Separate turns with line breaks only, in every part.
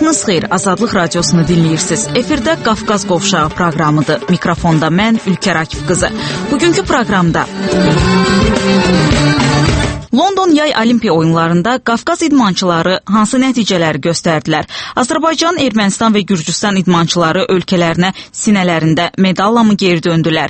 Sabahınız xeyir, Azadlıq Radiosunu dinləyirsiniz. Efirdə Qafqaz Qovşağı proqramıdır. Mikrofonda mən, Ülkər Akif qızı. Bugünkü proqramda London Yay Olimpiya oyunlarında Qafqaz idmançıları hansı nəticələri göstərdilər? Azərbaycan, Ermənistan və Gürcüstan idmançıları ölkələrinə sinələrində medalla mı geri döndülər?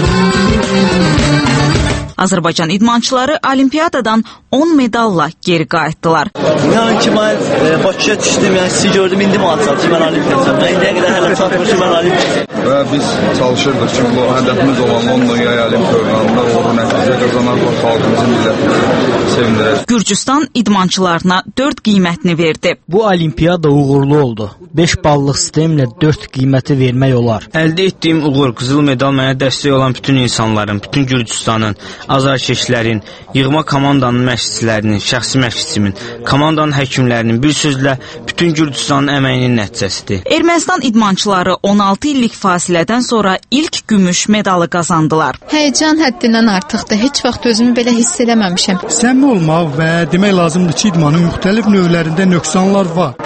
Azərbaycan idmançıları olimpiyadadan 10 medalla geri qayıtdılar.
Yəni ki, mən Bakıya düşdüm, yəni sizi gördüm, indi maçal ki, mən olimpiyasam. Mən indiyə qədər hələ çatmışım, mən olimpiyasam.
Və biz çalışırdıq ki, bu hədəfimiz olan London Yay Olimpiya oyunlarında uğurlu nəticə qazanaraq xalqımızı, millətimizi sevindirək.
Gürcüstan idmançılarına 4 qiymətini verdi.
Bu olimpiyada uğurlu oldu. 5 ballıq sistemlə 4 qiyməti vermək olar.
Əldə etdiyim uğur, qızıl medal mənə dəstək olan bütün insanların, bütün Gürcüstanın, azarkeşlərin, yığma komandanın məşqçilərinin, şəxsi məşqçimin, komandanın həkimlərinin, bir sözlə bütün Gürcüstanın əməyinin nəticəsidir.
Ermənistan idmançıları 16 illik fasilədən sonra ilk gümüş medalı qazandılar.
Həyəcan həddindən artıqdır. Heç vaxt özümü belə hiss eləməmişəm.
Səmimi olmaq və demək lazımdır ki, idmanın müxtəlif növlərində nöqsanlar var.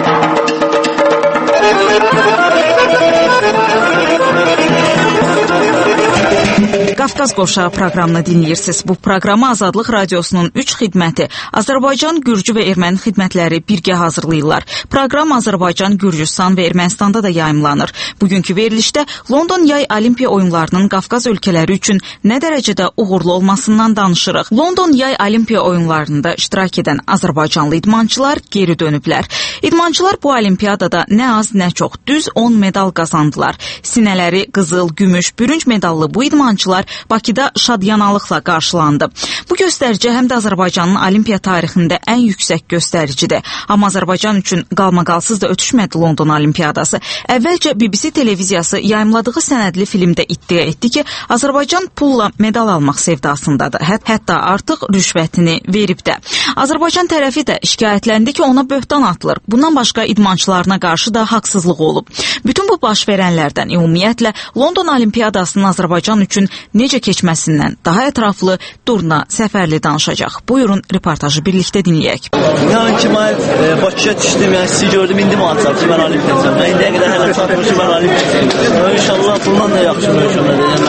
Qafqaz Qovşağı proqramını dinləyirsiniz. Bu proqramı Azadlıq Radiosunun 3 xidməti, Azərbaycan, Gürcü və Erməni xidmətləri birgə hazırlayırlar. Proqram Azərbaycan, Gürcüstan və Ermənistanda da yayımlanır. Bugünkü verilişdə London Yay Olimpiya oyunlarının Qafqaz ölkələri üçün nə dərəcədə uğurlu olmasından danışırıq. London Yay Olimpiya oyunlarında iştirak edən Azərbaycanlı idmançılar geri dönüblər. İdmançılar bu olimpiyadada nə az, nə çox, düz 10 medal qazandılar. Sinələri qızıl, gümüş, bürünc medallı bu idmançılar Bakıda şadyanalıqla qarşılandı. Bu göstərici həm də Azərbaycanın olimpiya tarixində ən yüksək göstəricidir. Amma Azərbaycan üçün qalmaqalsız da ötüşmədi London Olimpiyadası. Əvvəlcə BBC televiziyası yayımladığı sənədli filmdə iddia etdi ki, Azərbaycan pulla medal almaq sevdasındadır. Hətta artıq rüşvətini verib də. Azərbaycan tərəfi də şikayətləndi ki, ona böhtan atılır. Bundan başqa idmançılarına qarşı da haqsızlıq olub. Bütün bu baş verənlərdən ümumiyyətlə London Olimpiyadasının Azərbaycan üçün necə keçməsindən daha ətraflı Durna Səfərli danışacaq. Buyurun, reportajı birlikdə dinləyək.
Yəni ki, mən Bakıya düşdüm, yəni sizi gördüm, indi maçal ki, mən olimpiyasam. Mən indiyə qədər hələ çatmışım, mən olimpiyasam. İnşallah bundan da yaxşı mövcudlar,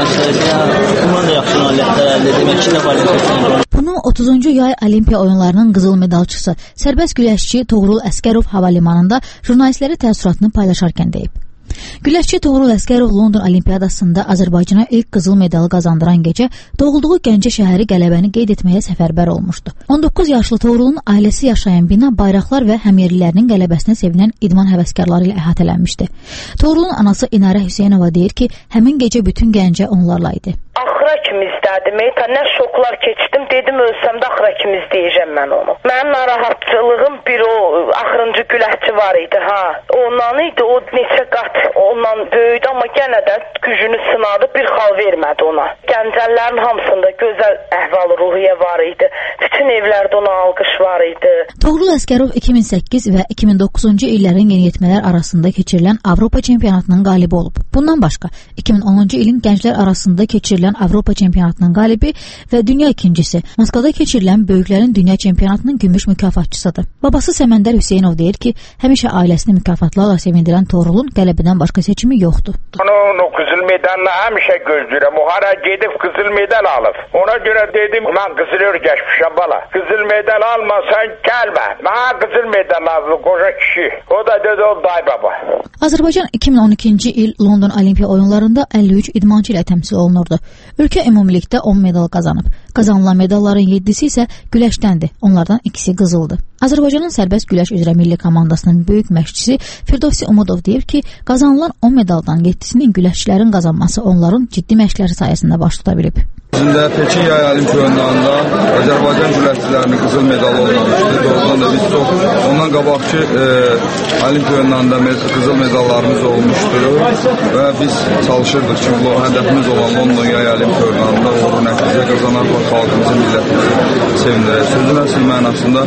bundan da yaxşı nailiyyətlər əldə edəm. 2 dəfə olimpiyasam.
Bunu 30-cu Yay Olimpiya oyunlarının qızıl medalçısı, sərbəst güləşçi Toğrul Əsgərov hava limanında jurnalistlərə təəssüratını paylaşarkən deyib. Güləşçi Toğrul Əsgərov London Olimpiyadasında Azərbaycana ilk qızıl medalı qazandıran gecə doğulduğu Gəncə şəhəri qələbəni qeyd etməyə səfərbər olmuşdu. 19 yaşlı Toğrulun ailəsi yaşayan bina bayraqlar və həmyerlilərinin qələbəsinə sevinən idman həvəskarları ilə əhatələnmişdi. Toğrulun anası İnarə Hüseynova deyir ki, həmin gecə bütün Gəncə onlarla idi.
Axıra kimi izlədim. Nə şoklar keçdim. Dedim ölsəm də axıra kimi izləyəcəm mən onu. Mənim narahatçılığım bir o axırıncı güləşçi var idi. Ondan idi. O neçə qat ondan böyüdü, amma yenə də gücünü sınadı. Bir xal vermədi ona. Gəncəlilərin hamısında gözəl əhval-ruhiyyə var idi. Bütün evlərdə ona alqış var idi.
Toğrul Əsgərov 2008 və 2009-cu illərin yeniyetmələr arasında keçirilən Avropa çempionatının qalibi olub. Bundan başqa 2010-cu ilin gənclər arasında keçirilən Avropa çempionatının qalibi və dünya ikincisi, Moskvada keçirilən böyüklərin dünya çempionatının gümüş mükafatçısıdır. Babası Səməndər Hüseynov deyir ki, həmişə ailəsini mükafatlarla sevindirən Toğrulun qələbədən başqa seçimi yoxdur.
Onun o qızıl medalını həmişə gözləyirəm. O hara gedib qızıl medal alıb. Ona görə dedim, mən qızıl örgəşmişəm bala. Qızıl medal almasan gəlmə. Mənə qızıl medal lazım, qoca kişi. O da dedi, o day baba.
Azərbaycan 2012-ci il London Olimpiya oyunlarında 53 idmançı ilə təmsil olunurdu. Ölkə ümumilikdə 10 medal qazanıb. Qazanılan medalların 7-si isə güləşdəndir. Onlardan ikisi qızıldır. Azərbaycanın sərbəst güləş üzrə milli komandasının böyük məşqçisi Firdovsi Umudov deyir ki, qazanılan 10 medaldan 7-sinin güləşçilərin qazanması onların ciddi məşqləri sayəsində baş tuta bilib.
Bizim də Pekin Yay Olimpiya oyunlarında Azərbaycan güləşçilərinin qızıl medalı olmamışdı. Doğrudan da biz çox ondan qabaqki Olimpiya oyunlarında qızıl medallarımız olmuşdu və biz çalışırdıq ki, bu hədəfimiz olan London Yay Olimpiya oyunlarında uğurlu nəticə qazanaraq xalqımızı, millətimizi sevindirək. Sözün əsl mənasında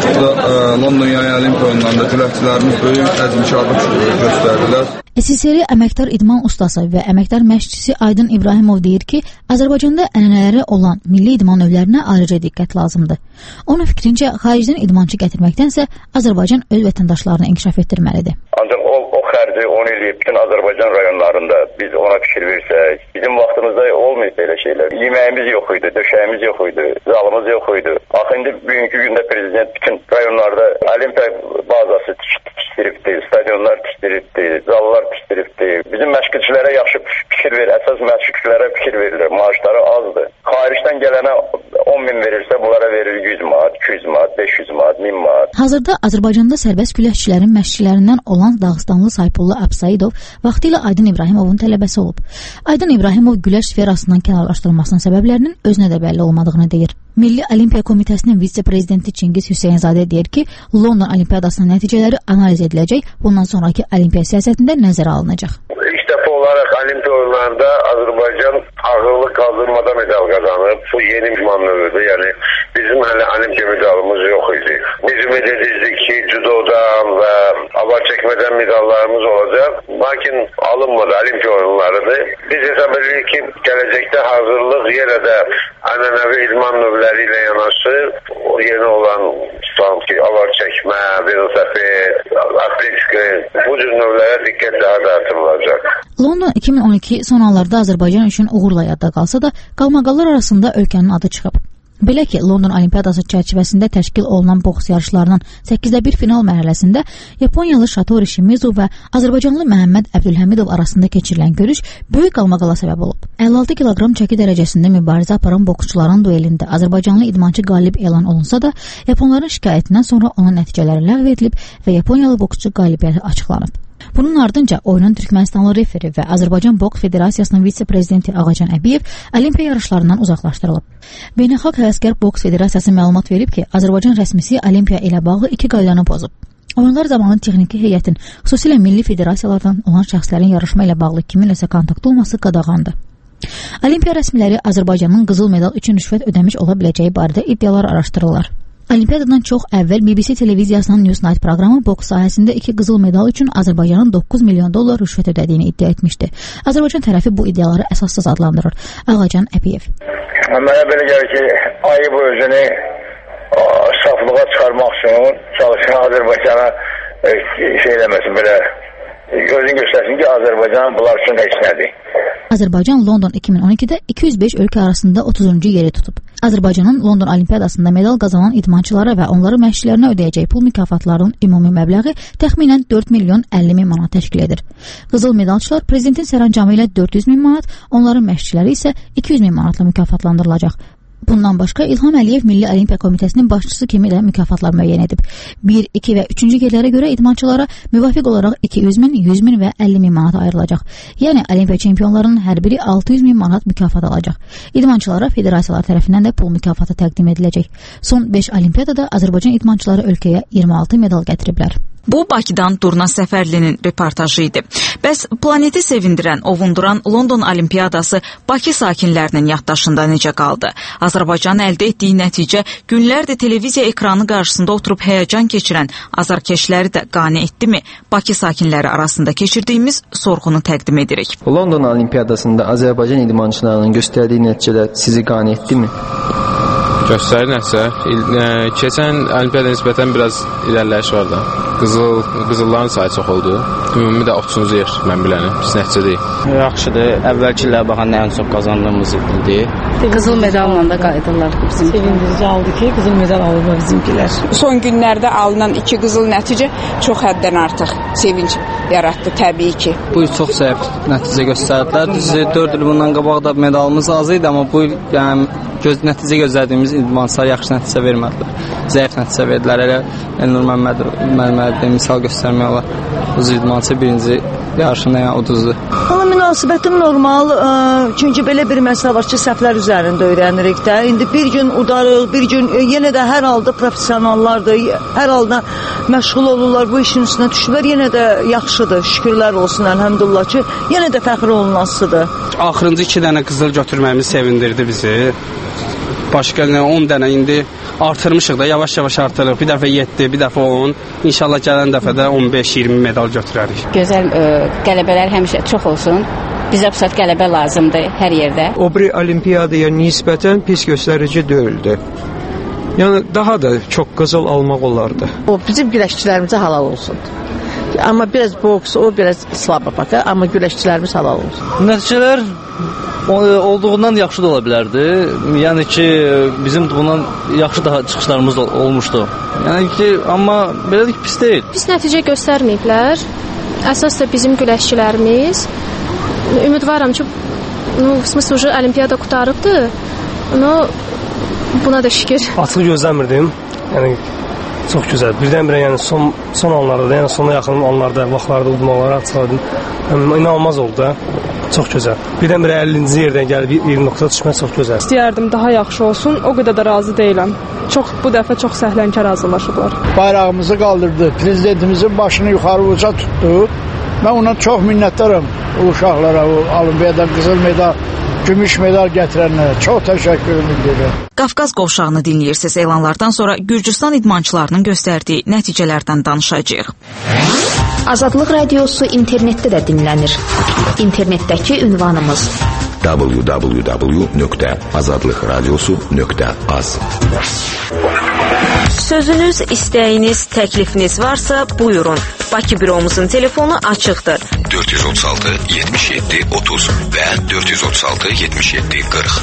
London Yay Olimpiya oyunlarında güləşçilərimiz böyük əzmkarlıq göstərdilər.
SSR əməkdar idman ustası və əməkdar məşqçisi Aydın İbrahimov deyir ki, Azərbaycanda ənənələri olan milli idman növlərinə ayrıca diqqət lazımdır. Onun fikrincə, xaricdən idmançı gətirməkdənsə Azərbaycan öz vətəndaşlarını inkişaf etdirməlidir.
Ancaq o xərci 10 il bütün Azərbaycan rayonlarında biz ona fikir versək, bizim vaxtımızda olmayıb belə şeylər. Yeməyimiz yox idi, döşəyimiz yox idi, zalımız yox idi. Axı indi bugünkü gündə prezident bütün rayonlarda Olimpiya bazası tikdiribdi, stadionlar tikdiribdi, zallar tikdiribdi. Bizim məşqçilərə yaxşı fikir verir, əsas məşqçilərə fikir verilir, maaşları azdır. Xaricdən gələnə 10 min verirsə, bunlara verir 100 manat, 200 manat, 500 manat, 1000 manat.
Hazırda Azərbaycanda sərbəst güləşçilərin məşqçilərindən olan Dağıstanlı Saypullu Əbsaidov vaxtilə Aydın İbrahimovun tələbəsi olub. Aydın İbrahimov güləş sferasından kənarlaşdırılmasının səbəblərinin özünə də bəlli olmadığını deyir. Milli Olimpiya Komitəsinin vitse-prezidenti Çingiz Hüseynzadə deyir ki, London Olimpiyadasının nəticələri analiz ediləcək, bundan sonraki Olimpiya siyasətində nəzərə alınacaq.
İlk dəfə olaraq Olimpiya oyunlarında Azərbaycan ağırlıq qaldırmada medal qazanıb. Bu yeni idman növüdür. Yəni bizim hələ Olimpiya medalımız yox idi. Biz ümid edirdik ki, judodan və avar çəkmədən medallarımız olacaq. Lakin alınmadı, Olimpiya oyunlarıdır. Biz hesab edirik ki, gələcəkdə hazırlıq yenə də ənənəvi idman növləri ilə yanaşı, o yeni olan avar çəkmə, velosiped, atletika, bu cür növlərə diqqət daha da artırılacaq.
London 2012 son anlarda Azərbaycan üçün uğurla yadda qalsa da, qalmaqallar arasında ölkənin adı çıxıb. Belə ki, London Olimpiyadası çərçivəsində təşkil olunan boks yarışlarının 8-də 1 final mərhələsində Yaponiyalı Satoru Shimizu və Azərbaycanlı Məhəmməd Əbdülhəmidov arasında keçirilən görüş böyük qalmaqala səbəb olub. 56 kiloqram çəki dərəcəsində mübarizə aparan boksçuların duelində Azərbaycanlı idmançı qalib elan olunsa da, Yaponların şikayətindən sonra onun nəticələri ləğv edilib və Yaponiyalı boksçu qalibiyyəti açıqlanıb. Bunun ardınca oyunun Türkmənistanlı referi və Azərbaycan Boks Federasiyasının vitse-prezidenti Ağacan Əbiyev Olimpiya yarışlarından uzaqlaşdırılıb. Beynəlxalq Həvəskar Boks Federasiyası məlumat verib ki, Azərbaycan rəsmisi Olimpiya ilə bağlı 2 qaydanı pozub. Oyunlar zamanı texniki heyətin, xüsusilə milli federasiyalardan olan şəxslərin yarışma ilə bağlı kiminləsə kontaktlı olması qadağandır. Olimpiya rəsmiləri Azərbaycanın qızıl medal üçün rüşvət ödəmiş ola biləcəyi barədə iddialar araşdırırlar. Olimpiyadan çox əvvəl BBC televiziyasının Newsnight proqramı boks sahəsində 2 qızıl medal üçün Azərbaycanın $9 milyon rüşvət ödədiyini iddia etmişdi. Azərbaycan tərəfi bu iddiaları əsassız adlandırır. Ağacan Əbiyev.
Mənə belə gəlir ki, ayı bu özünü saflığa çıxarmaq üçün çalışan Azərbaycana eləməsin, belə gözün göstərsin ki, Azərbaycan bunlar üçün heç nədir.
Azərbaycan London 2012-də 205 ölkə arasında 30-cu yeri tutub. Azərbaycanın London Olimpiyadasında medal qazanan idmançılara və onların məşqçilərinə ödəyəcək pul mükafatlarının ümumi məbləği təxminən 4 milyon 50 min manat təşkil edir. Qızıl medalçılar prezidentin sərəncamı ilə 400 min manat, onların məşqçiləri isə 200 min manatla mükafatlandırılacaq. Bundan başqa İlham Əliyev Milli Olimpiya Komitəsinin başçısı kimi də mükafatlar müəyyən edib. 1, 2 və 3-cü yerlərə görə idmançılara müvafiq olaraq 200 min, 100 min və 50 min manat ayrılacaq. Yəni Olimpiya çempionlarının hər biri 600 min manat mükafat alacaq. İdmançılara federasiyalar tərəfindən də pul mükafatı təqdim ediləcək. Son 5 Olimpiyadada Azərbaycan idmançıları ölkəyə 26 medal gətiriblər.
Bu, Bakıdan Durna Səfərlinin reportajı idi. Bəs planeti sevindirən, ovunduran London Olimpiyadası Bakı sakinlərinin yaddaşında necə qaldı? Azərbaycan əldə etdiyi nəticə günlərdir televiziya ekranı qarşısında oturub həyəcan keçirən azarkeşləri də qane etdimi? Bakı sakinləri arasında keçirdiyimiz sorğunu təqdim edirik.
London Olimpiyadasında Azərbaycan idmançılarının göstərdiyi nəticələr sizi qane etdimi?
Göstərir nəsə. Keçən Olimpiyada nisbətən biraz irəliləyiş var da. Qızılların sayı çox oldu. Ümumi də 30-cu yer mən bilənim. Pis nəticə deyil.
Yaxşıdır. Əvvəlki illərə baxanda ən çox qazandığımız ildi.
Qızıl medalla da qayıdırlar bizim. Sevindirici aldı ki, qızıl medal alır bizimkilər.
Son günlərdə alınan 2 qızıl nəticə çox həddən artıq sevinç yaratdı təbii ki.
Bu il çox zəif nəticə göstərdilər. Düzdür, 4 il bundan qabaq da medalımız az idi, amma bu il nəticə gözlədiyimiz idmançılar yaxşı nəticə vermədilər. Zəif nəticə verdilər. Elə Elnur Məmmədov misal göstərmək olar. Bu idmançı birinci yarışında uduzdu.
Valla münasibətim normal. Çünki belə bir məsələ var ki, səhvlər üzərində öyrənirik də. İndi bir gün udarıq, bir gün yenə də hər halda professionallardır. Hər halda məşğul olurlar, bu işin üstünə düşürlər. Yenə də yaxşıdır. Şükürlər olsun, əlhəmdülillah ki, yenə də fəxr olunasıdır.
Axırıncı 2 dənə qızıl götürməyimiz sevindirdi bizi. Başqa 10 dənə indi artırmışıq da, yavaş-yavaş artırıq. Bir dəfə 7, bir dəfə 10. İnşallah gələn dəfə də 15-20 medal götürərik.
Gözəl qələbələr həmişə çox olsun.
Bizə bu saat qələbə lazımdır hər yerdə.
O biri olimpiyadaya nisbətən pis göstərici deyildi. Yəni daha da çox qızıl almaq olardı.
O bizim güləşçilərimizə halal olsun. Amma biraz boks, o biraz slaba bakar, amma güləşçilərimiz halal olsun.
Nəticələr olduğundan yaxşı da ola bilərdi. Yəni ki, bizim bundan yaxşı daha çıxışlarımız olmuşdu. Yəni ki, amma belədir ki, pis deyil.
Pis nəticə göstərməyiblər. Əsas da bizim güləşçilərimiz. Ümidvaram ki, smısl olimpiyada qutarıbdı. Buna da şükür.
Açıq gözləmirdim. Yəni çox gözəl. Birdən-birə yəni son anlarda, yəni sona yaxın anlarda, vaxtlarda udmaları açıqladım. İnanılmaz oldu da. Çox gözəl. Birdən-birə 50-ci yerdən gəlib 20 nöqtə düşmək çox gözəl.
İstəyərdim daha yaxşı olsun. O qədər də razı deyiləm. Bu dəfə çox səhlənkar hazırlaşıblar.
Bayrağımızı qaldırdı. Prezidentimizin başını yuxarı uca tutdu. Mən ona çox minnətdaram. O uşaqlara, o olimpiyadan qızıl medal, gümüş medal gətirənlərə çox təşəkkürümü bildirirəm.
Qafqaz qovşağını dinləyirsiniz. Elanlardan sonra Gürcüstan idmançılarının göstərdiyi nəticələrdən danışacağıq.
Azadlıq radiosu internetdə də dinlənir. İnternetdəki ünvanımız
www.azadlıqradiosu.az.
Sözünüz, istəyiniz, təklifiniz varsa buyurun. Bakı büromuzun telefonu açıqdır.
436 77 30 və 436 77 40.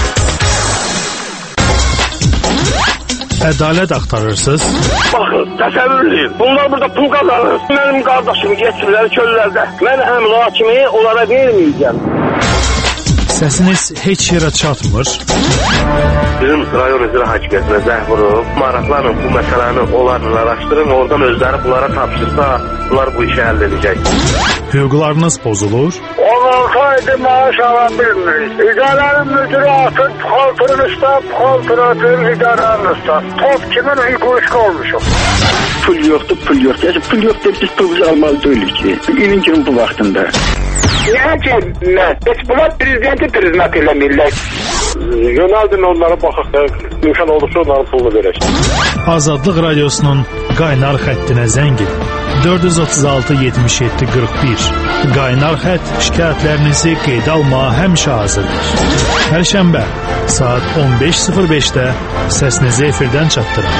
Ədalət axtarırsınız?
Baxın, təsəvvür edin. Bunlar burada pul qazanır. Mənim qardaşım geçirlər çöllərdə. Mən həmin hakimi onlara verməyəcəm.
Səsiniz heç yerə çatmır.
Bizim rayon üzrə hakimiyyətinə zəng vurub, maraqlanın bu məsələni onlarla araşdırın, oradan özləri bunlara tapşırsa, bunlar bu işi həll edəcək.
Hüquqlarınız pozulur.
16 aydır maaş ala bilmirik. İdarənin müdürü atır, puxaltırın üstə, puxaltır atır, idarənin üstə. Top kimin hüququşqa olmuşum.
Pul yoxdur, pul yoxdur. Pul yoxdur, biz pulumuzu almalı deyilik ki. İnin kimi bu vaxtında.
Yəni ki, heç bunlar prezidenti prizmat eləmirlər. Yönəldin onlara baxaq da, imkan olursa onların pulunu verək.
Azadlıq radiosunun qaynar xəttinə zəng edin. 436 77 41. Qaynar xətt şikayətlərinizi qeydə almağa həmişə hazırdır. Hər şənbə saat 15:05-də səsinizi efirdən çatdırın.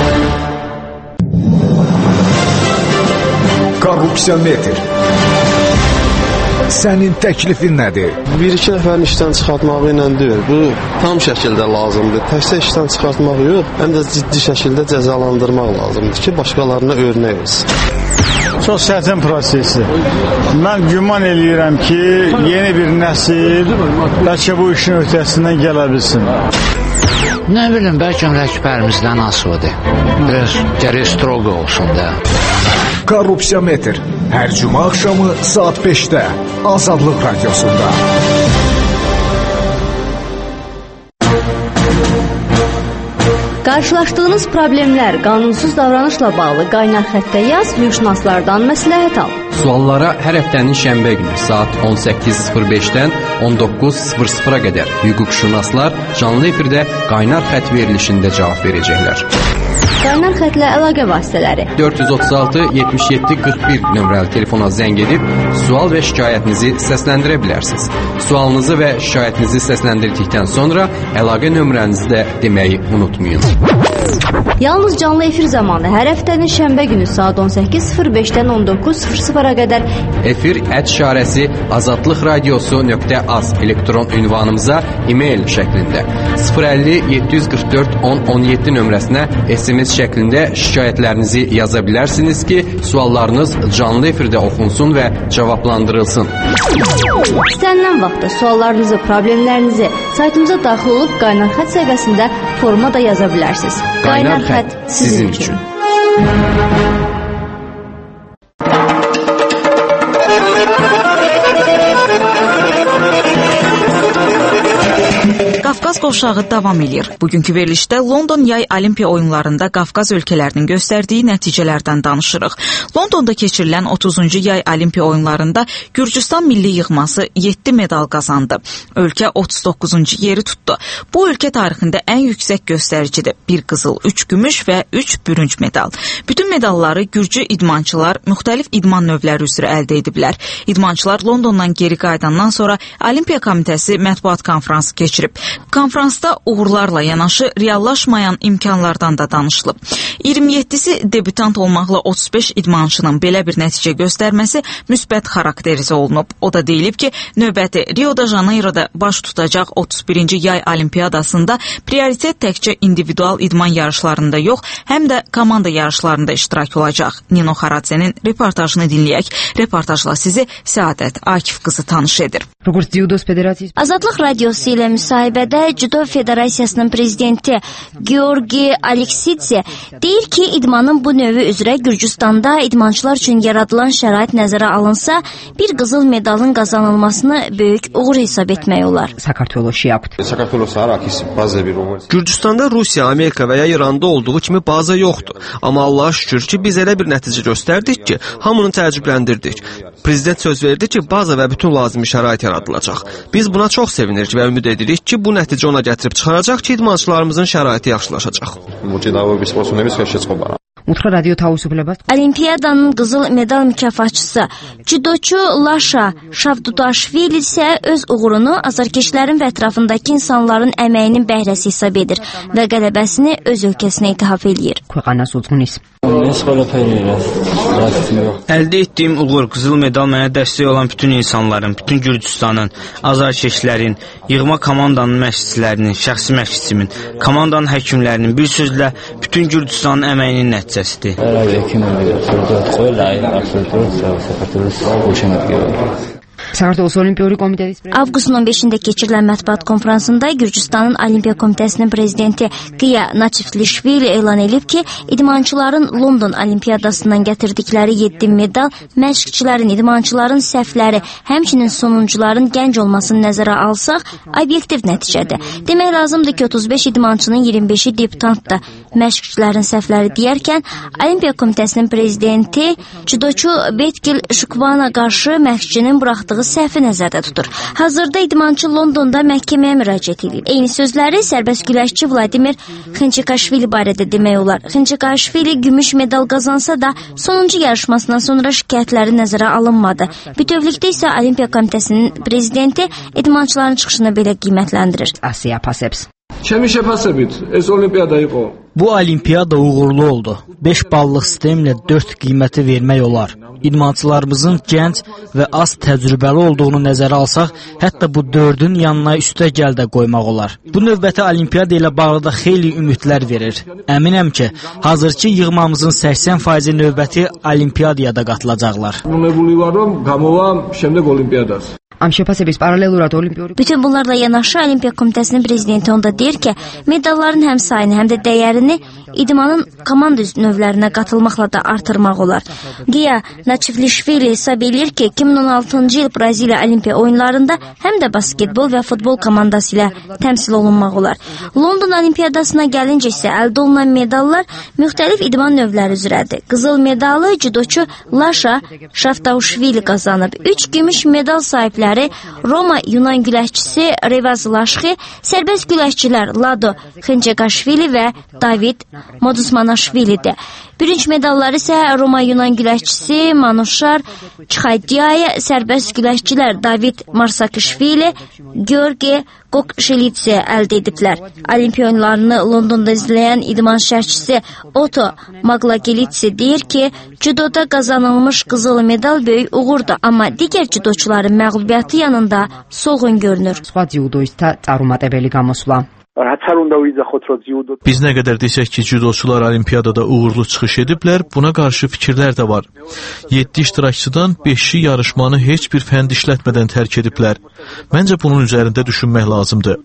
Korrupsiyametr. Sənin təklifin nədir?
Bir-iki nəfərin işdən çıxartmağı ilə deyil. Bu tam şəkildə lazımdır. Təkcə işdən çıxartmaq yox, həm də ciddi şəkildə cəzalandırmaq lazımdır ki, başqalarına örnək olsun.
Çox çətin prosesdir. Mən güman eləyirəm ki, yeni bir nəsil bəlkə bu işin öhdəsindən gələ bilsin.
Nə bilim, bəlkə rəhbərimizdən asılıdır. Biraz gərək stroq olsun da.
Korrupsiyametr. Hər cümə axşamı saat 5-də Azadlıq radiosunda.
Qarşılaşdığınız problemlər, qanunsuz davranışla bağlı qaynar xəttə yaz, hüquqşünaslardan məsləhət al.
Suallara hər həftənin şənbə günü saat 18:05-dən 19:00-a qədər hüquqşünaslar canlı efirdə qaynar xətt verilişində cavab verəcəklər.
Qaynar xətlə əlaqə vasitələri
436 77 41 nömrəli telefona zəng edib sual və şikayətinizi səsləndirə bilərsiniz. Sualınızı və şikayətinizi səsləndirdikdən sonra əlaqə nömrənizi də deməyi unutmayın.
Yalnız canlı efir zamanı hər həftənin şənbə günü saat 18:05-dən 19:00-a qədər
efir @azadlıqradiosu.az elektron ünvanımıza e-mail şəklində 050 744 1017 nömrəsinə SMS şəklində şikayətlərinizi yaza bilərsiniz ki, suallarınız canlı efirdə oxunsun və cavablandırılsın.
İstənilən vaxtda suallarınızı, problemlərinizi saytımıza daxil olub qaynar xətt səhifəsində forma da yaza bilərsiniz. Qaynar xətt sizin üçün.
Qafqaz qovşağı davam edir. Bugünkü verilişdə London Yay Olimpiya oyunlarında Qafqaz ölkələrinin göstərdiyi nəticələrdən danışırıq. Londonda keçirilən 30-cu Yay Olimpiya oyunlarında Gürcüstan milli yığması 7 medal qazandı. Ölkə 39-cu yeri tutdu. Bu ölkə tarixində ən yüksək göstəricidir. 1 qızıl, 3 gümüş və 3 bürünc medal. Bütün medalları Gürcü idmançılar müxtəlif idman növləri üzrə əldə ediblər. İdmançılar Londondan geri qayıdandan sonra Olimpiya Komitəsi mətbuat konfransı keçirib. Konfransda uğurlarla yanaşı reallaşmayan imkanlardan da danışılıb. 27-si debutant olmaqla 35 idmançının belə bir nəticə göstərməsi müsbət xarakterizə olunub. O da deyilib ki, növbəti Rio de Janeiro'da baş tutacaq 31-ci Yay Olimpiyadasında prioritet təkcə individual idman yarışlarında yox, həm də komanda yarışlarında iştirak olacaq. Nino Xaradzenin reportajını dinləyək. Reportajla sizi Səadət Akif qızı tanış edir.
Azadlıq Radiosu ilə müsahibədə Judo Federasiyasının prezidenti Georgi Aleksidze deyir ki, idmanın bu növü üzrə Gürcüstanda idmançılar üçün yaradılan şərait nəzərə alınsa, bir qızıl medalın qazanılmasını böyük uğur hesab etmək olar.
Gürcüstanda Rusiya, Amerika və ya İranda olduğu kimi baza yoxdur. Amma Allaha şükür ki, biz elə bir nəticə göstərdik ki, hamını təəccübləndirdik. Prezident söz verdi ki, baza və bütün lazımi şərait yaradılacaq. Biz buna çox sevinirik və ümid edirik ki, bu nəticə ona gətirib çıxaracaq ki, idmançılarımızın şəraiti yaxşılaşacaq.
Olimpiyadanın qızıl medal mükafatçısı judoçu Laşa Şavdutaşvili isə öz uğurunu azarkeşlərin və ətrafındakı insanların əməyinin bəhrəsi hesab edir və qələbəsini öz ölkəsinə ithaf edir.
Əldə etdiyim uğur, qızıl medal mənə dəstək olan bütün insanların, bütün Gürcüstanın, azarkeşlərin, yığma komandanın məşqçilərinin, şəxsi məşqçimin, komandanın həkimlərinin, bir sözlə bütün Gürcüstanın əməyinin nəticəsidir.
Avqustun 15-də keçirilən mətbuat konfransında Gürcüstanın Olimpiya Komitəsinin prezidenti Qiya Naçiflişvili elan edib ki, idmançıların London Olimpiyadasından gətirdikləri 7 medal, məşqçilərin, idmançıların səhvləri, həmçinin sonuncuların gənc olmasını nəzərə alsaq, obyektiv nəticədir. Demək lazımdır ki, 35 idmançının 25-i debutantdır. Məşqçilərin səhvləri deyərkən, Olimpiya Komitəsinin prezidenti judoçu Betkil Şukvana qarşı məşqçinin buraxdığı səhvi nəzərdə tutur. Hazırda idmançı Londonda məhkəməyə müraciət edib. Eyni sözləri sərbəst güləşçi Vladimir Xinçikaşvili barədə demək olar. Xinçikaşvili gümüş medal qazansa da sonuncu yarışmasından sonra şikayətləri nəzərə alınmadı. Bütövlükdə isə Olimpiya Komitəsinin prezidenti idmançıların çıxışını belə qiymətləndirir.
Bu olimpiyada uğurlu oldu. 5 ballıq sistemlə 4 qiyməti vermək olar. İdmançılarımızın gənc və az təcrübəli olduğunu nəzərə alsaq, hətta bu 4-ün yanına üstə gəl də qoymaq olar. Bu növbəti olimpiyada ilə bağlı da xeyli ümidlər verir. Əminəm ki, hazırki yığmamızın 80% növbəti olimpiyadaya da qatılacaqlar.
Bütün bunlarla yanaşı Olimpiya Komitəsinin prezidenti onda deyir ki, medalların həm sayını, həm də dəyərini idmanın komanda növlərinə qatılmaqla da artırmaq olar. Qiya Naçiflişvili hesab edir ki, 2016-cı il Braziliya Olimpiya oyunlarında həm də basketbol və futbol komandası ilə təmsil olunmaq olar. London Olimpiyadasına gəlincə isə əldə olunan medallar müxtəlif idman növləri üzrədir. Qızıl medalı judoçu Laşa Şavdutaşvili qazanıb. 3 gümüş medal sahibləri Roma Yunan güləşçisi Revaz Laşxi, sərbəst güləşçilər Lado Xinçikaşvili və David Modusmanaşvilidir. Bürünc medalları isə Roma Yunan güləşçisi Manushar Çxaydiyaya, sərbəst güləşçilər David Marsakishvili, Georgi Kokşelitse əldə ediblər. Olimpiya oyunlarını Londonda izləyən idman şərhçisi Otto Maglagelitse deyir ki, judoda qazanılmış qızıl medal böyük uğurdur, amma digər judoçuların məğlubiyyəti yanında solğun görünür.
Biz nə qədər desək ki, cüdoçular olimpiyadada uğurlu çıxış ediblər, buna qarşı fikirlər də var. 7 iştirakçıdan 5-i yarışmanı heç bir fənd işlətmədən tərk ediblər. Məncə bunun üzərində düşünmək lazımdır.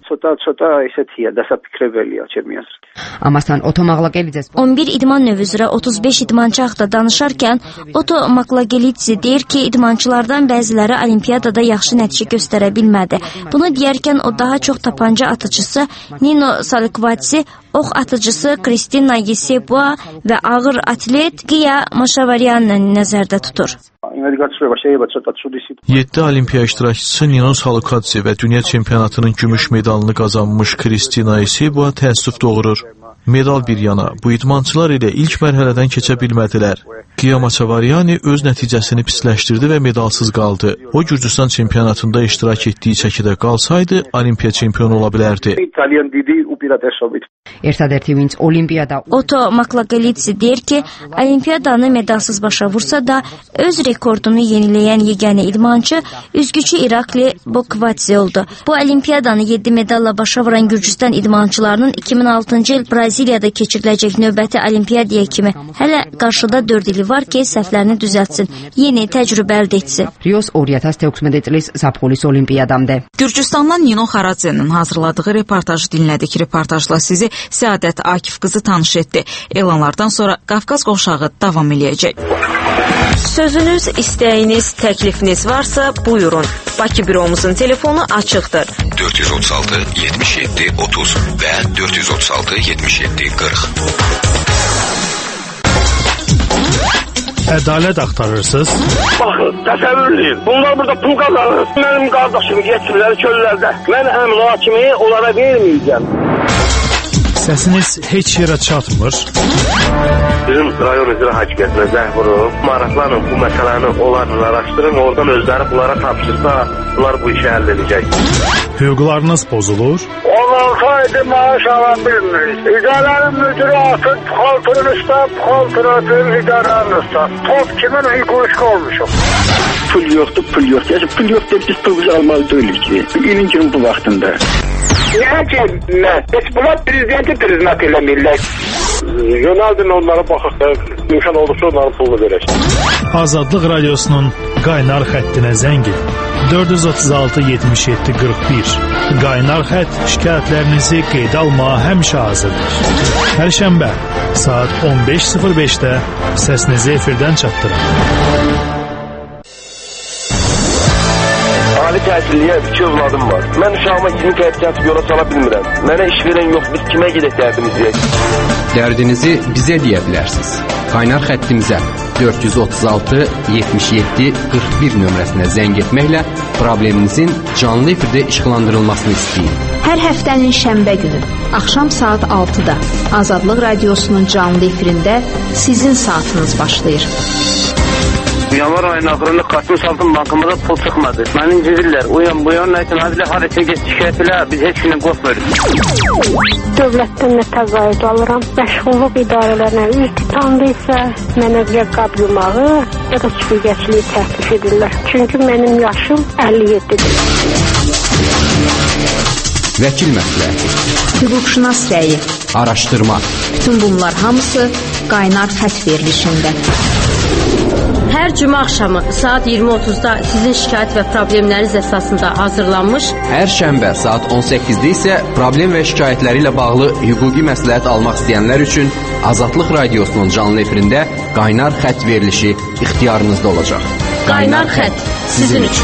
11 idman növü üzrə 35 idmançı haqqında danışarkən Otto Maklagelidze deyir ki, idmançılardan bəziləri olimpiyadada yaxşı nəticə göstərə bilmədi. Bunu deyərkən o daha çox tapanca atıcısı Nino Salikvatsi, ox atıcısı Kristina Yesebua və ağır atlet Gia Mashavaryan'ı nəzərdə tutur.
7 olimpiya iştirakçısı Nino Salikvatsi və dünya çempionatının gümüş medalını qazanmış Kristina Yesebua təəssüf doğurur. Medal bir yana, bu idmançılar ilə ilk mərhələdən keçə bilmədilər. Gia Mashavaryan öz nəticəsini pisləşdirdi və medalsız qaldı. O, Gürcüstan çempionatında iştirak etdiyi çəkidə qalsaydı, olimpiya çempionu ola bilərdi.
Otto Maklagelidze deyir ki, olimpiyadanı medalsız başa vursa da, öz rekordunu yeniləyən yeganə idmançı üzgüçü İrakli Bokvatsi oldu. Bu olimpiyadanı 7 medalla başa vuran Gürcüstan idmançılarının 2006-cı il Braziliyada keçiriləcək növbəti olimpiyadaya kimi hələ qarşıda 4 ili var ki, səhvlərini düzəltsin, yeni təcrübə əldə etsin.
Gürcüstandan Nino Xaradzenin hazırladığı reportajı dinlədik. Reportajla sizi Səadət Akif qızı tanış etdi. Elanlardan sonra Qafqaz qovşağı davam eləyəcək.
Sözünüz, istəyiniz, təklifiniz varsa buyurun. Bakı büromuzun telefonu açıqdır.
436 77 30 və 436 77 40.
Ədalət axtarırsınız?
Baxın, təsəvvürləyin. Bunlar burada pul qazanır. Mənim qardaşım yetimlər çöllərdə. Mən həmin hakimi onlara verməyəcəm.
Səsiniz heç yerə çatmır.
Bizim rayon üzrə hakimiyyətinə zəng vurub, maraqlanın bu məsələni onlarla araşdırın, oradan özləri bunlara tapşırsa, bunlar bu işi həll edəcək.
Hüquqlarınız pozulur?
16 aydır maaş ala bilmirik. İdarənin müdürü atır, puxaltının üstə, puxaltını atır, idarənin üstə. Top kimin hüquq olmuşum?
Pul yoxdur, pul yoxdur. Pul yoxdur, biz pulumuzu almalı deyilik ki. İlin günün bu vaxtında.
Niyə gəlmə? Heç bunlar prezidenti priznat eləmirlər. Yönəldin onlara baxaq da, imkan olursa onların pulunu verək.
Azadlıq Radiosunun qaynar xəttinə zəng edin. 436 77 41. Qaynar xətt şikayətlərinizi qeydə almağa həmişə hazırdır. Hər şənbə saat 15:05-də səsinizi efirdən çatdırın.
Ali təhsilliyə 2 övladım var. Mən uşağıma 20 qəyd gəlib yola sala bilmirəm. Mənə iş verən yox, biz kimə gedək dərdimizi?
Dərdinizi bizə deyə bilərsiniz. Qaynar xəttimizə 436 77 41 nömrəsinə zəng etməklə probleminizin canlı efirdə işıqlandırılmasını istəyin.
Hər həftənin şənbə günü axşam saat 6-da Azadlıq Radiosunun canlı efirində sizin saatınız başlayır.
Yanvar ayının axırında Qasım Saltın bankımıza pul çıxmadı. Məni incidirlər. Uyan, nəyəsən, hadilə haricə geç şikayət elə, biz heç kimdən qorxmuyoruz.
Dövlətdən nə təqaüd alıram. Məşğulluq idarələrinə iltitamda isə mənə qəb yumağı ya da çürgəçliyi təklif edirlər. Çünki mənim yaşım 57-dir.
Vəkil məsləhəti,
Hüquqşünas rəyi,
araşdırma.
bütün bunlar hamısı qaynar xətt verilişində.
Hər cümə axşamı saat 20:30-da sizin şikayət və problemləriniz əsasında hazırlanmış.
Hər şənbə saat 18-də isə problem və şikayətləri ilə bağlı hüquqi məsləhət almaq istəyənlər üçün Azadlıq Radiosunun canlı efirində qaynar xətt verilişi ixtiyarınızda olacaq.
Qaynar xətt sizin üçün.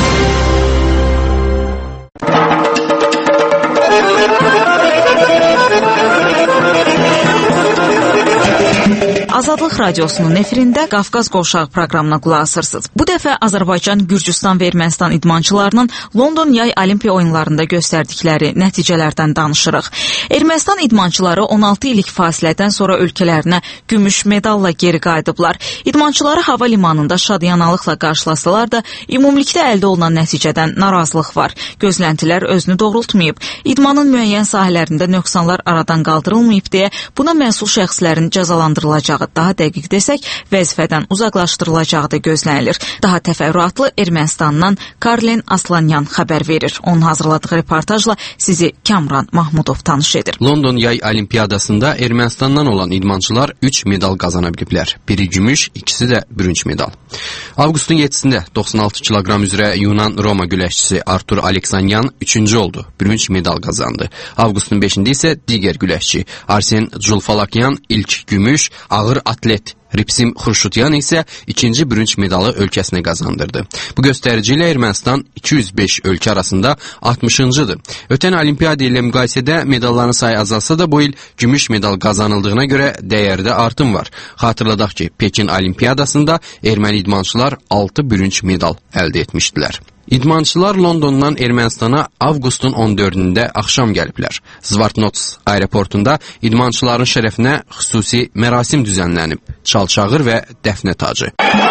Azadlıq Radiosunun efirində Qafqaz qovşağı proqramına qulaq asırsınız. Bu dəfə Azərbaycan, Gürcüstan və Ermənistan idmançılarının London yay olimpiya oyunlarında göstərdikləri nəticələrdən danışırıq. Ermənistan idmançıları 16 illik fasilədən sonra ölkələrinə gümüş medalla geri qayıdıblar. İdmançıları hava limanında şadyanalıqla qarşılasalar da, ümumilikdə əldə olunan nəticədən narazılıq var. Gözləntilər özünü doğrultmayıb. İdmanın müəyyən sahələrində nöqsanlar aradan qaldırılmayıb deyə buna məsul şəxslərin cəzalandırılacağı davam daha dəqiq desək, vəzifədən uzaqlaşdırılacağı da gözlənilir. Daha təfərrüatlı Ermənistandan Karlen Aslanyan xəbər verir. Onun hazırladığı reportajla sizi Kamran Mahmudov tanış edir.
London Yay Olimpiyadasında Ermənistandan olan idmançılar 3 medal qazana biliblər. Biri gümüş, ikisi də bürünc medal. Avqustun 7-sində 96 kiloqram üzrə Yunan Roma güləşçisi Artur Aleksanyan 3-cü oldu. Bürünc medal qazandı. Avqustun 5-də isə digər güləşçi Arsen Julfalakyan ilk gümüş, ağır atlet Ripsim Xurşudyan isə ikinci bürünc medalı ölkəsinə qazandırdı. Bu göstərici ilə Ermənistan 205 ölkə arasında 60-cıdır. Ötən olimpiyada ilə müqayisədə medalların sayı azalsa da bu il gümüş medal qazanıldığına görə dəyərdə artım var. Xatırladaq ki, Pekin olimpiyadasında erməni idmançılar 6 bürünc medal əldə etmişdilər. İdmançılar Londondan Ermənistana avqustun 14-də axşam gəliblər. Zvartnots aeroportunda idmançıların şərəfinə xüsusi mərasim düzənlənib. Çalçağır və dəfnə tacı.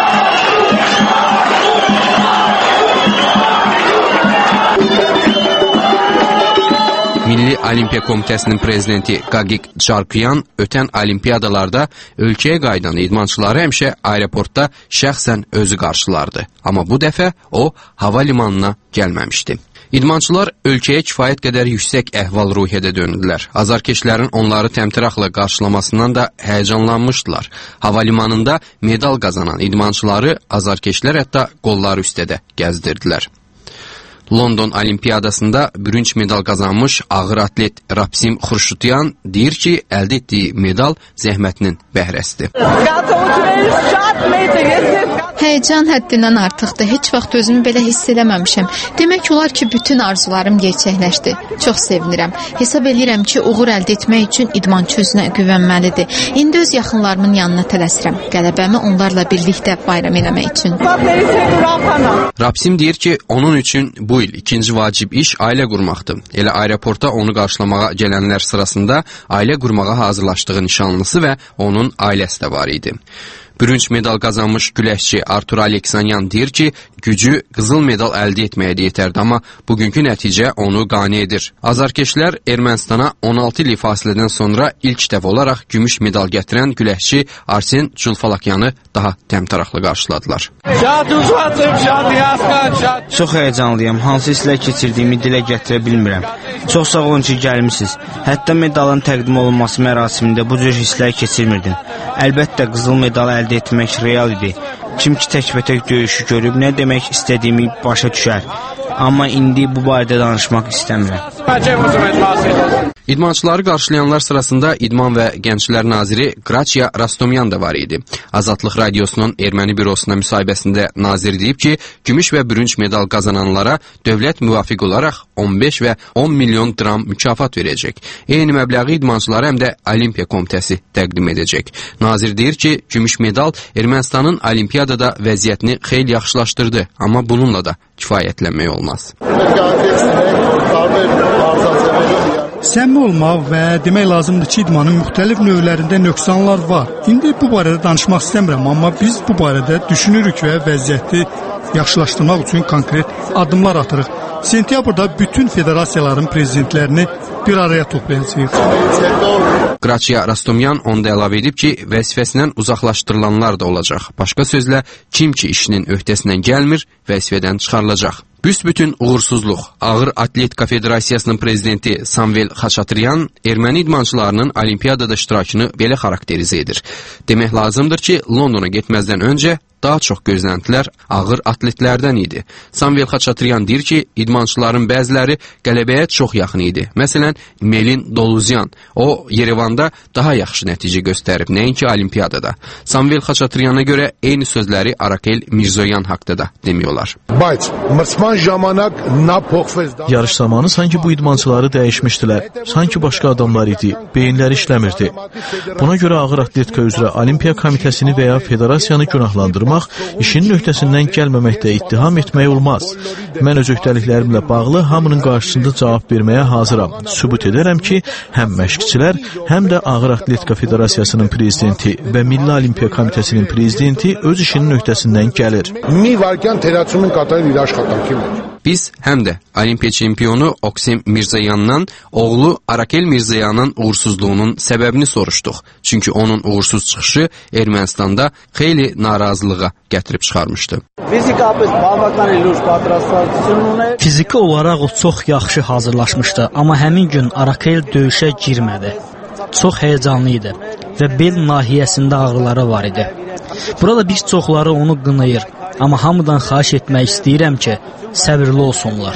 Milli Olimpiya Komitəsinin prezidenti Gagik Çarkyan ötən olimpiyadalarda ölkəyə qayıdan idmançıları həmişə aeroportda şəxsən özü qarşılardı. Amma bu dəfə o, hava limanına gəlməmişdi. İdmançılar ölkəyə kifayət qədər yüksək əhval-ruhiyyədə döndülər. Azarkeşlərin onları təmtəraqla qarşılamasından da həyəcanlanmışdılar. Hava limanında medal qazanan idmançıları azarkeşlər hətta qolları üstədə gəzdirdilər. London Olimpiyadasında bürünc medal qazanmış ağır atlet Ripsim Xurşudyan deyir ki, əldə etdiyi medal zəhmətinin bəhrəsidir.
Həyəcan həddindən artıqdır. Heç vaxt özümü belə hiss eləməmişəm. Demək olar ki, bütün arzularım gerçəkləşdi. Çox sevinirəm. Hesab edirəm ki, uğur əldə etmək üçün idmançı özünə güvənməlidir. İndi öz yaxınlarımın yanına tələsirəm. Qələbəmi onlarla birlikdə bayram eləmək üçün.
Ripsim deyir ki, onun üçün bu il ikinci vacib iş ailə qurmaqdır. Elə aeroporta onu qarşılamağa gələnlər sırasında ailə qurmağa hazırlaşdığı nişanlısı və onun ailəsi də var idi. Bürünc medal qazanmış güləşçi Artur Aleksanyan deyir ki, gücü qızıl medal əldə etməyə də yetərdi, amma bugünkü nəticə onu qane edir. Azarkeşlər Ermənistana 16 il fasilədən sonra ilk dəfə olaraq gümüş medal gətirən güləşçi Arsen Julfalakyanı daha təmtəraqlı qarşıladılar.
Çox həyəcanlıyam. Hansı hisslər keçirdiyimi dilə gətirə bilmirəm. Çox sağ olun ki, gəlmişsiniz. Hətta medalın təqdim olunması mərasimində bu cür hisslər keçirmirdim. Əlbəttə, qızıl medal əldə etmək real idi. Kim ki təkbətək döyüşü görüb, nə demək istədiyimi başa düşər. Amma indi bu barədə danışmaq istəmirəm.
İdmançıları qarşılayanlar sırasında İdman və Gənclər naziri Graçya Rastomyan da var idi. Azadlıq Radiosunun erməni bürosuna müsahibəsində nazir deyib ki, gümüş və bürünc medal qazananlara dövlət müvafiq olaraq 15 və 10 milyon dram mükafat verəcək. Eyni məbləği idmançılara həm də Olimpiya Komitəsi təqdim edəcək. Nazir deyir ki, gümüş medal Ermənistanın olimpiyadada vəziyyətini xeyli yaxşılaşdırdı, amma bununla da kifayətlənmək olmaz.
Səmimi olmaq və demək lazımdır ki, idmanın müxtəlif növlərində nöqsanlar var. İndi bu barədə danışmaq istəmirəm, amma biz bu barədə düşünürük və vəziyyəti yaxşılaşdırmaq üçün konkret addımlar atırıq. Sentyabrda bütün federasiyaların prezidentlərini bir araya toplayacağıq.
Graçya Rastomyan onda əlavə edib ki, vəzifəsindən uzaqlaşdırılanlar da olacaq. Başqa sözlə, kim ki işinin öhdəsindən gəlmir, vəzifədən çıxarılacaq. Büsbütün uğursuzluq. Ağır Atletika Federasiyasının prezidenti Samvel Xaçatryan erməni idmançılarının olimpiyadada iştirakını belə xarakterizə edir. Demək lazımdır ki, Londona getməzdən öncə daha çox gözləntilər ağır atletlərdən idi. Samvel Xaçatryan deyir ki, idmançıların bəziləri qələbəyə çox yaxın idi. Məsələn, Melin Doluzyan. O, Yerevanda daha yaxşı nəticə göstərib, nəinki olimpiyadada. Samvel Xaçatryan'a görə eyni sözləri Arakel Mirzoyan haqda da demiyorlar.
Yarış zamanı sanki bu idmançıları dəyişmişdilər. Sanki başqa adamlar idi. Beyinləri işləmirdi. Buna görə ağır atletika üzrə Olimpiya Komitəsini və ya federasiyanı günahlandırmaq, işinin öhdəsindən gəlməməkdə ittiham etmək olmaz. Mən öz öhdəliklərimlə bağlı hamının qarşısında cavab verməyə hazıram. Sübut edərəm ki, həm məşqçilər, həm də Ağır Atletika Federasiyasının prezidenti və Milli Olimpiya Komitəsinin prezidenti öz işinin öhdəsindən gəlir.
Biz həm də Olimpiya çempionu Oksim Mirzayandan oğlu Arakel Mirzayanın uğursuzluğunun səbəbini soruşduq. Çünki onun uğursuz çıxışı Ermənistanda xeyli narazılığa gətirib çıxarmışdı.
Fiziki olaraq o çox yaxşı hazırlaşmışdı, amma həmin gün Arakel döyüşə girmədi. Çox həyecanlı idi və bel nahiyəsində ağrıları var idi. Burada bir çoxları onu qınayır, amma hamıdan xahiş etmək istəyirəm ki, səbirli olsunlar.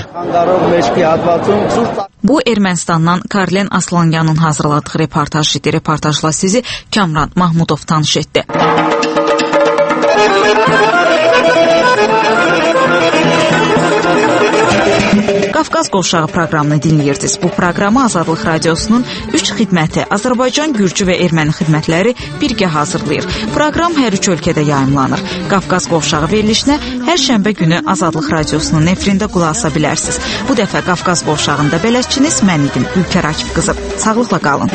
Bu Ermənistandan Karlen Aslanyanın hazırladığı reportaj idi. Reportajla sizi Kamran Mahmudov tanış etdi. Qafqaz Qovşağı proqramını dinləyirsiniz. Bu proqramı Azadlıq Radiosunun 3 xidməti, Azərbaycan, Gürcü və Erməni xidmətləri birgə hazırlayır. Proqram hər 3 ölkədə yayımlanır. Qafqaz Qovşağı verilişinə hər şənbə günü Azadlıq Radiosunun efirində qulaq asa bilərsiniz. Bu dəfə Qafqaz Qovşağında bələdçiniz mən idim, Ülkər Akif qızı. Sağlıqla qalın.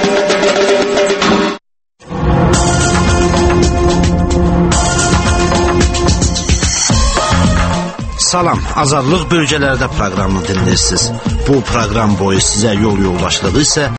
Salam, Azadlıq bölgələrdə proqramını dinləyirsiniz. Bu proqram boyu sizə yol yoldaşlığı isə